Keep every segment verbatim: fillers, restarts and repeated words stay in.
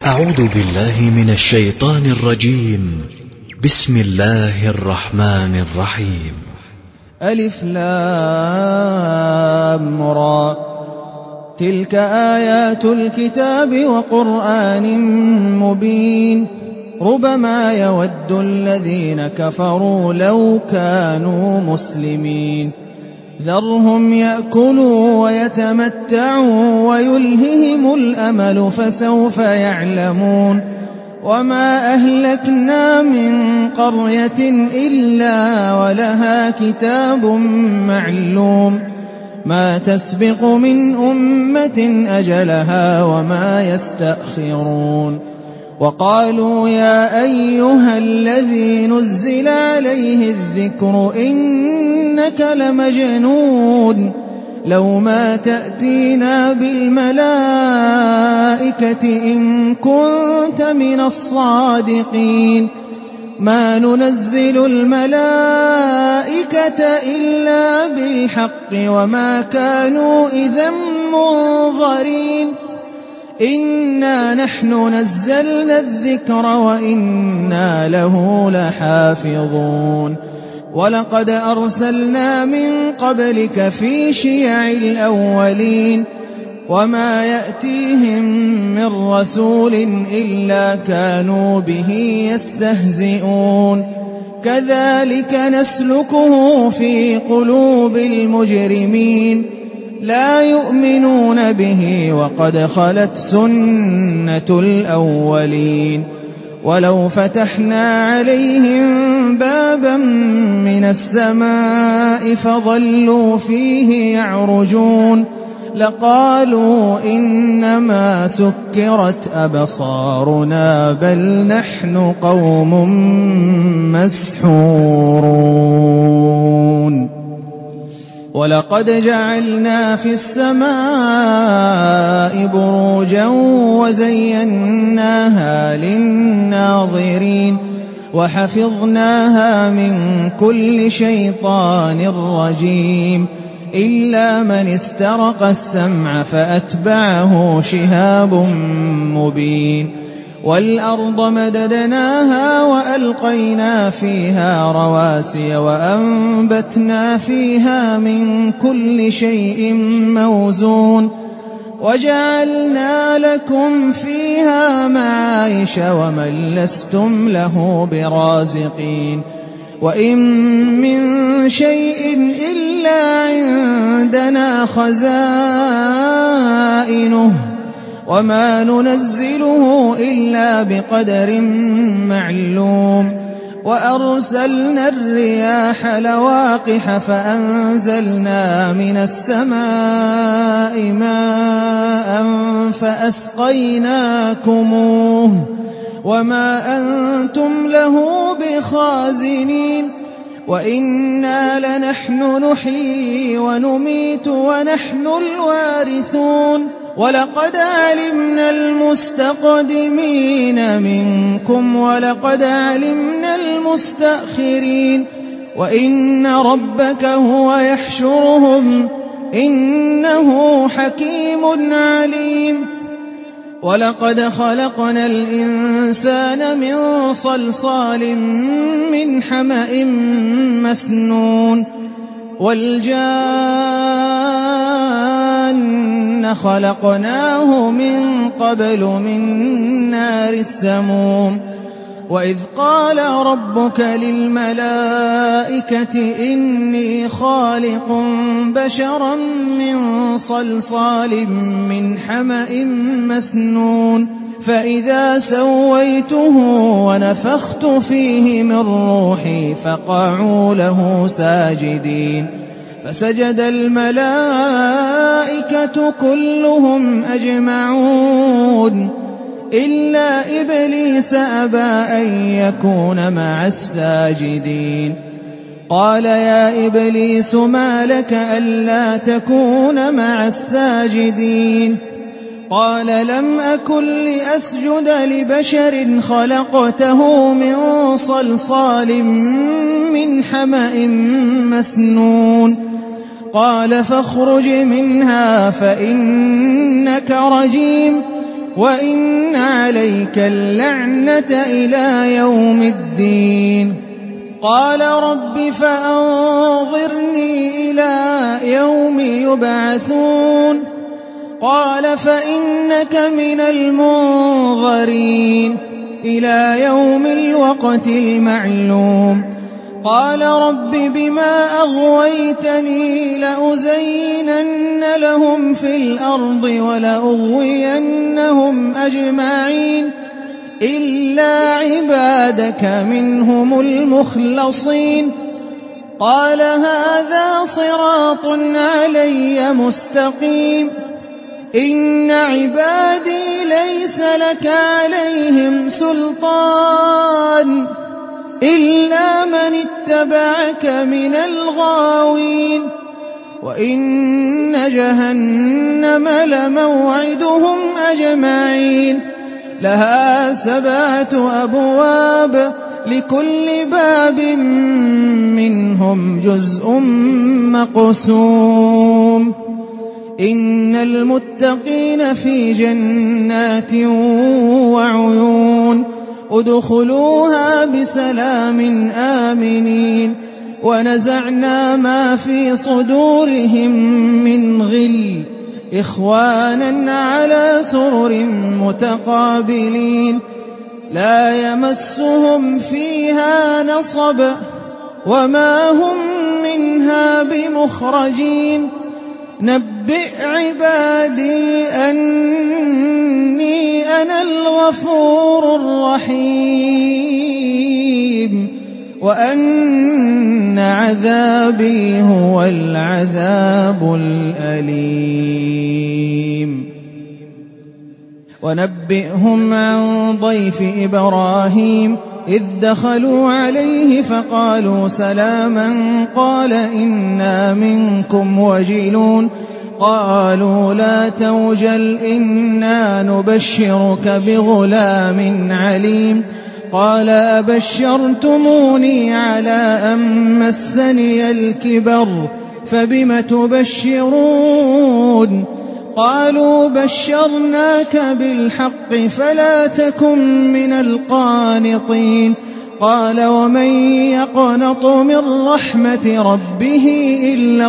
أعوذ بالله من الشيطان الرجيم. بسم الله الرحمن الرحيم. ألف لام را، تلك آيات الكتاب وقرآن مبين. ربما يود الذين كفروا لو كانوا مسلمين. ذرهم يأكلوا ويتمتعوا ويلههم الأمل فسوف يعلمون. وما أهلكنا من قرية إلا ولها كتاب معلوم، ما تسبق من أمة أجلها وما يستأخرون. وقالوا يا أيها الذي نزل عليه الذكر إنك لمجنون، لو ما تأتينا بالملائكة إن كنت من الصادقين. ما ننزل الملائكة إلا بالحق وما كانوا إذا منظرين. إنا نحن نزلنا الذكر وإنا له لحافظون. ولقد أرسلنا من قبلك في شيع الأولين، وما يأتيهم من رسول إلا كانوا به يستهزئون. كذلك نسلكه في قلوب المجرمين، لا يؤمنون به وقد خلت سنة الأولين. ولو فتحنا عليهم بابا من السماء فظلوا فيه يعرجون لقالوا إنما سكرت أبصارنا بل نحن قوم مسحورون. ولقد جعلنا في السماء بروجا وزيناها للناظرين وحفظناها من كل شيطان رجيم إلا من استرق السمع فأتبعه شهاب مبين. والأرض مددناها وألقينا فيها رواسي وأنبتنا فيها من كل شيء موزون وجعلنا لكم فيها معايش ومن لستم له برازقين. وإن من شيء إلا عندنا خزائنه وما ننزله إلا بقدر معلوم. وأرسلنا الرياح لواقح فأنزلنا من السماء ماء فأسقيناكموه وما أنتم له بخازنين. وإنا لنحن نحيي ونميت ونحن الوارثون. ولقد علمنا المستقدمين منكم ولقد علمنا المستأخرين. وإن ربك هو يحشرهم إنه حكيم عليم. ولقد خلقنا الإنسان من صلصال من حمأ مسنون. والجان خلقناه من قبل من نار السموم. وإذ قال ربك للملائكة إني خالق بشرا من صلصال من حمأ مسنون فإذا سويته ونفخت فيه من روحي فقعوا له ساجدين. فسجد الملائكة كلهم أجمعون إلا إبليس أبى أن يكون مع الساجدين. قال يا إبليس ما لك ألا تكون مع الساجدين؟ قال لم أكن لأسجد لبشر خلقته من صلصال من حمأ مسنون. قال فاخرج منها فإنك رجيم وَإِنَّ عَلَيْكَ اللَّعْنَةَ إِلَىٰ يَوْمِ الدِّينِ قَالَ رَبِّ فَأَنظِرْنِي إِلَىٰ يَوْمِ يُبْعَثُونَ قَالَ فَإِنَّكَ مِنَ الْمُنظَرِينَ إِلَىٰ يَوْمِ الْوَقْتِ الْمَعْلُومِ قَالَ رَبِّ بِمَا أَغْوَيْتَنِي لَأُزَيِّنَنَّ لَهُمْ فِي الْأَرْضِ وَلَأُغْوِيَنَّهُمْ أَجْمَعِينَ إِلَّا عِبَادَكَ مِنْهُمُ الْمُخْلَصِينَ قَالَ هَٰذَا صِرَاطٌ عَلَيَّ مُسْتَقِيمٌ إِنَّ عِبَادِي لَيْسَ لَكَ عَلَيْهِمْ سُلْطَانٌ إِلَّا مَنِ اتَّبَعَكَ مِنَ الْغَاوِينَ وَإِنَّ جَهَنَّمَ لَمَوْعِدُهُمْ أَجْمَعِينَ لَهَا سَبْعَةُ أَبْوَابٍ لِكُلِّ بَابٍ مِّنْهُمْ جُزْءٌ مَّقْسُومٌ إِنَّ الْمُتَّقِينَ فِي جَنَّاتٍ وَعُيُونٍ ادْخُلُوهَا بِسَلَامٍ آمِنِينَ وَنَزَعْنَا مَا فِي صُدُورِهِم مِّنْ غِلٍّ إِخْوَانًا عَلَىٰ سُرُرٍ مُّتَقَابِلِينَ لَا يَمَسُّهُمْ فِيهَا نَصَبٌ وَمَا هُم مِّنْهَا بِمُخْرَجِينَ نَبِّئْ عِبَادِي أَنِّي أَنَا الْغَفُورُ الرَّحِيمُ وَأَنَّ عَذَابِي هُوَ الْعَذَابُ الْأَلِيمُ وَنَبِّئْهُمْ عَن ضَيْفِ إِبْرَاهِيمَ إِذْ دَخَلُوا عَلَيْهِ فَقَالُوا سَلَامًا قَالَ إِنَّا مِنكُمْ وَجِلُونَ قَالُوا لَا تَوْجَلْ إِنَّا نُبَشِّرُكَ بِغُلَامٍ عَلِيمٍ قَالَ أَبَشَّرْتُمُونِي عَلَىٰ أَن مَّسَّنِيَ الْكِبَرُ فَبِمَ تُبَشِّرُونَ قَالُوا بَشَّرْنَاكَ بِالْحَقِّ فَلَا تَكُن مِّنَ الْقَانِطِينَ قَالَ وَمَن يَقْنَطُ مِن رَّحْمَةِ رَبِّهِ إِلَّا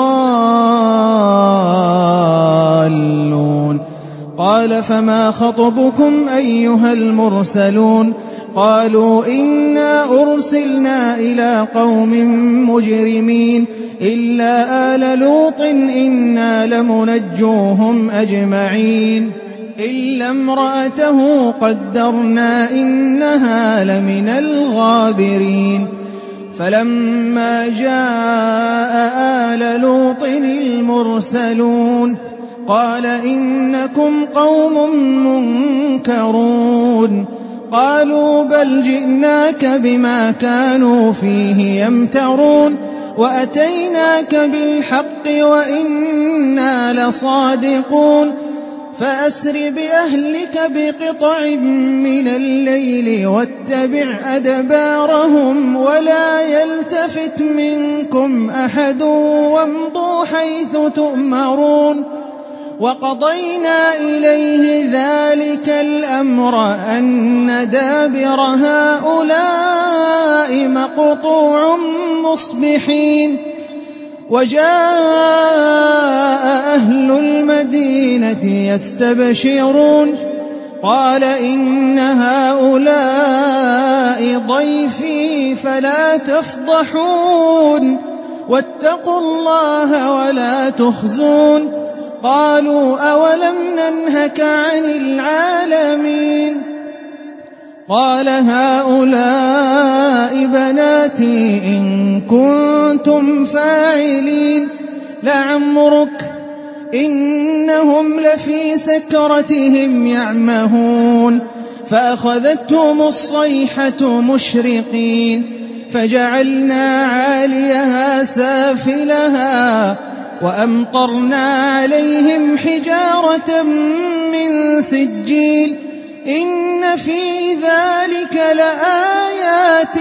الضَّالُّونَ قَالَ فَمَا خَطْبُكُمْ أَيُّهَا الْمُرْسَلُونَ قَالُوا إِنَّا أُرْسِلْنَا إِلَىٰ قَوْمٍ مُّجْرِمِينَ إِلَّا آلَ لُوطٍ إِنَّا لَمُنَجُّوهُمْ أَجْمَعِينَ إِلَّا امْرَأَتَهُ قَدَّرْنَا إِنَّهَا لَمِنَ الْغَابِرِينَ فَلَمَّا جَاءَ آلَ لُوطٍ الْمُرْسَلُونَ قَالَ إِنَّكُمْ قَوْمٌ مُّنكَرُونَ قَالُوا بَلْ جِئْنَاكَ بِمَا كَانُوا فِيهِ يَمْتَرُونَ وَأَتَيْنَاكَ بِالْحَقِّ وَإِنَّا لَصَادِقُونَ فَأَسْرِ بِأَهْلِكَ بِقِطْعٍ مِّنَ اللَّيْلِ وَاتَّبِعْ أَدْبَارَهُمْ وَلَا يَلْتَفِتْ مِنكُمْ أَحَدٌ وَامْضُوا حَيْثُ تُؤْمَرُونَ وَقَضَيْنَا إِلَيْهِ ذَٰلِكَ الْأَمْرَ أَنَّ دَابِرَ هَٰؤُلَاءِ مَقْطُوعٌ مُّصْبِحِينَ وَجَاءَ أَهْلُ الْمَدِينَةِ يَسْتَبْشِرُونَ قَالَ إِنَّ هَٰؤُلَاءِ ضَيْفِي فَلَا تَفْضَحُونِ وَاتَّقُوا اللَّهَ وَلَا تُخْزُونِ قَالُوا أَوَلَمْ نَنْهَكَ عَنِ الْعَالَمِينَ قَالَ هَٰؤُلَاءِ بَنَاتِي إِن كُنتُمْ فَاعِلِينَ لَعَمْرُكَ إِنَّهُمْ لَفِي سَكْرَتِهِمْ يَعْمَهُونَ فَأَخَذَتْهُمُ الصَّيْحَةُ مُشْرِقِينَ فَجَعَلْنَا عَالِيَهَا سَافِلَهَا وَأَمْطَرْنَا عَلَيْهِمْ حِجَارَةً مِّن سِجِّيلٍ إِنَّ فِي ذَٰلِكَ لَآيَاتٍ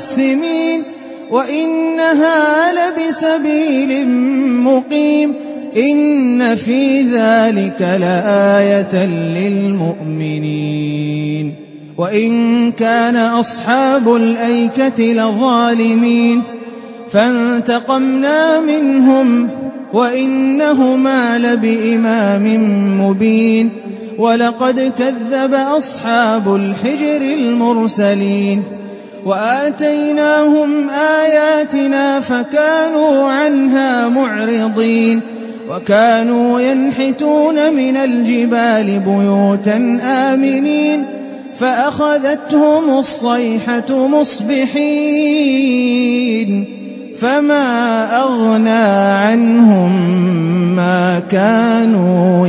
لِّلْمُتَوَسِّمِينَ وَإِنَّهَا لَبِسَبِيلٍ مُّقِيمٍ إِنَّ فِي ذَلِكَ لَآيَةً لِّلْمُؤْمِنِينَ وَإِن كَانَ أَصْحَابُ الْأَيْكَةِ لَظَالِمِينَ فَانتَقَمْنَا مِنْهُمْ وَإِنَّهُمَا لَبِإِمَامٍ مُّبِينٍ وَلَقَدْ كَذَّبَ أَصْحَابُ الْحِجْرِ الْمُرْسَلِينَ وَآتَيْنَاهُمْ آيَاتِنَا فَكَانُوا عَنْهَا مُعْرِضِينَ وَكَانُوا يَنْحِتُونَ مِنَ الْجِبَالِ بُيُوتًا آمِنِينَ فَأَخَذَتْهُمُ الصَّيْحَةُ مُصْبِحِينَ فَمَا أَغْنَىٰ عَنْهُم مَّا كَانُوا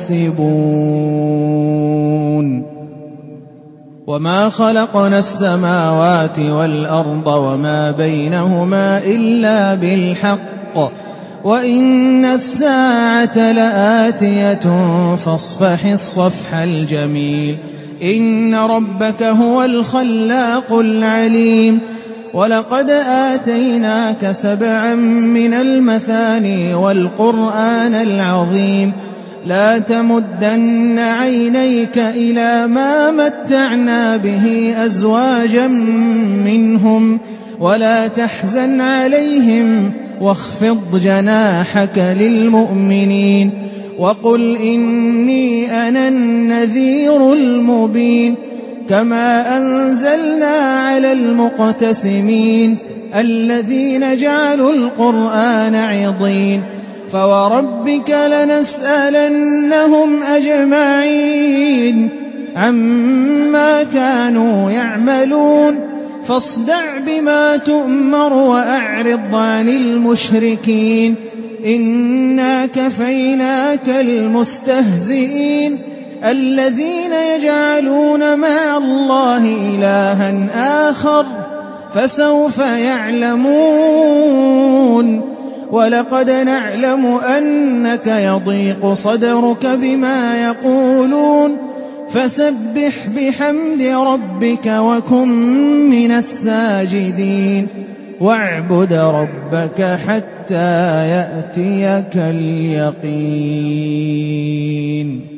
يَكْسِبُونَ وَمَا خَلَقْنَا السَّمَاوَاتِ وَالْأَرْضَ وَمَا بَيْنَهُمَا إِلَّا بِالْحَقِّ وَإِنَّ السَّاعَةَ لَآتِيَةٌ فَاصْفَحِ الصَّفْحَ الْجَمِيلَ إِنَّ رَبَّكَ هُوَ الْخَلَّاقُ الْعَلِيمُ وَلَقَدْ آتَيْنَاكَ سَبْعًا مِّنَ الْمَثَانِي وَالْقُرْآنَ الْعَظِيمَ لَا تَمُدَّنَّ عَيْنَيْكَ إِلَىٰ مَا مَتَّعْنَا بِهِ أَزْوَاجًا مِّنْهُمْ وَلَا تَحْزَنْ عَلَيْهِمْ وَاخْفِضْ جَنَاحَكَ لِلْمُؤْمِنِينَ وَقُلْ إِنِّي أَنَا النَّذِيرُ الْمُبِينُ كَمَا أَنزَلْنَا عَلَى الْمُقْتَسِمِينَ الَّذِينَ جَعَلُوا الْقُرْآنَ عِضِينَ فَوَرَبِّكَ لَنَسْأَلَنَّهُمْ أَجْمَعِينَ عَمَّا كَانُوا يَعْمَلُونَ فاصدع بما تؤمر وأعرض عن المشركين إنا كفيناك المستهزئين الذين يجعلون مع الله إلها آخر فسوف يعلمون ولقد نعلم أنك يضيق صدرك بما يقولون فسبح بحمد ربك وكن من الساجدين واعبد ربك حتى يأتيك اليقين.